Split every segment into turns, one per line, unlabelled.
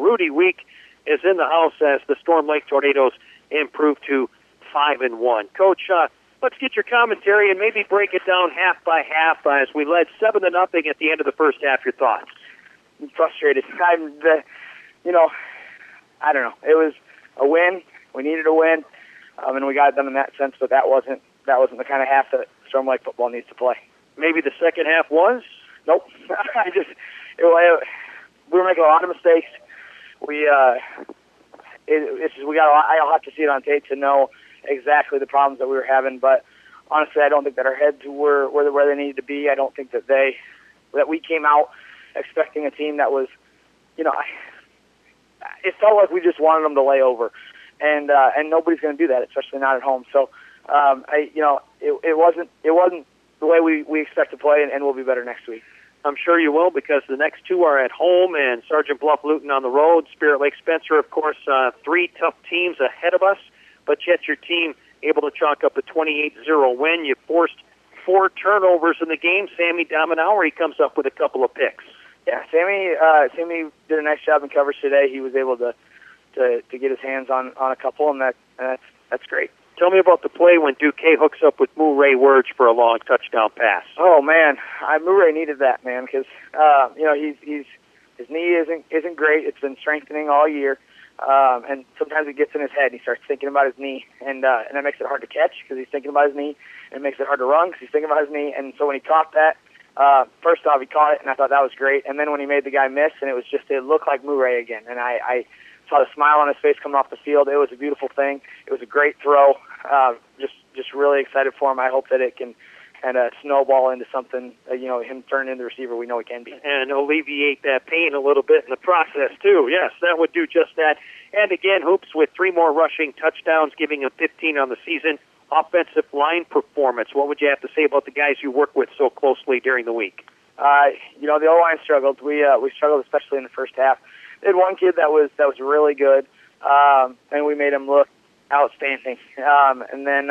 Rudy Week is in the house as the Storm Lake Tornadoes improve to 5-1. Coach, let's get your commentary and maybe break it down half by half as we led 7-0 at the end of the first half. Your thoughts?
I'm frustrated. I don't know. It was a win. We needed a win, and we got it done in that sense. But that wasn't the kind of half that Storm Lake football needs to play.
Maybe the second half was?
Nope. We were making a lot of mistakes. I'll have to see it on tape to know exactly the problems that we were having. But honestly, I don't think that our heads were where they needed to be. I don't think that we came out expecting a team that was, it felt like we just wanted them to lay over, and nobody's going to do that, especially not at home. So, it wasn't the way we expect to play, and we'll be better next week.
I'm sure you will, because the next two are at home and Sergeant Bluff Luton on the road. Spirit Lake Spencer, of course, three tough teams ahead of us, but yet your team able to chalk up a 28-0 win. You forced 4 turnovers in the game. Sammy Dominauer comes up with a couple of picks.
Yeah, Sammy did a nice job in coverage today. He was able to get his hands on a couple, and that's great.
Tell me about the play when Duquesne hooks up with Murray Wurge for a long touchdown pass.
Oh man, Murray needed that, man, because his knee isn't great. It's been strengthening all year, and sometimes it gets in his head. And he starts thinking about his knee, and that makes it hard to catch because he's thinking about his knee, and it makes it hard to run because he's thinking about his knee. And so when he caught that, first off, he caught it, and I thought that was great. And then when he made the guy miss, and it looked like Murray again, and I saw the smile on his face coming off the field. It was a beautiful thing. It was a great throw. Just really excited for him. I hope that it can kind of snowball into something, him turning into the receiver we know he can be.
And alleviate that pain a little bit in the process, too. Yes, that would do just that. And again, Hoops with 3 more rushing touchdowns, giving him 15 on the season. Offensive line performance, what would you have to say about the guys you work with so closely during the week?
The O-line struggled. We struggled especially in the first half. They had one kid that was really good, and we made him look outstanding. And then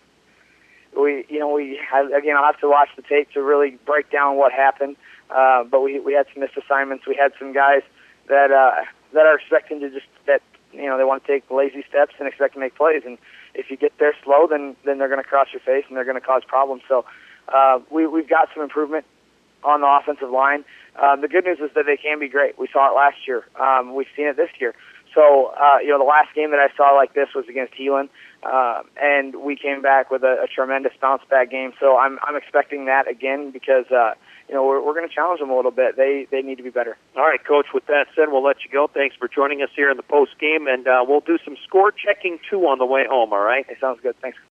I'll have to watch the tape to really break down what happened. But we had some missed assignments. We had some guys that are expecting to they want to take lazy steps and expect to make plays. And if you get there slow, then they're going to cross your face and they're going to cause problems. So we've got some improvement on the offensive line. The good news is that they can be great. We saw it last year. We've seen it this year. So, the last game that I saw like this was against Heelan, and we came back with a tremendous bounce-back game. So I'm expecting that again because, we're going to challenge them a little bit. They need to be better.
All right, Coach, with that said, we'll let you go. Thanks for joining us here in the post-game, and we'll do some score checking, too, on the way home, all right?
It sounds good. Thanks.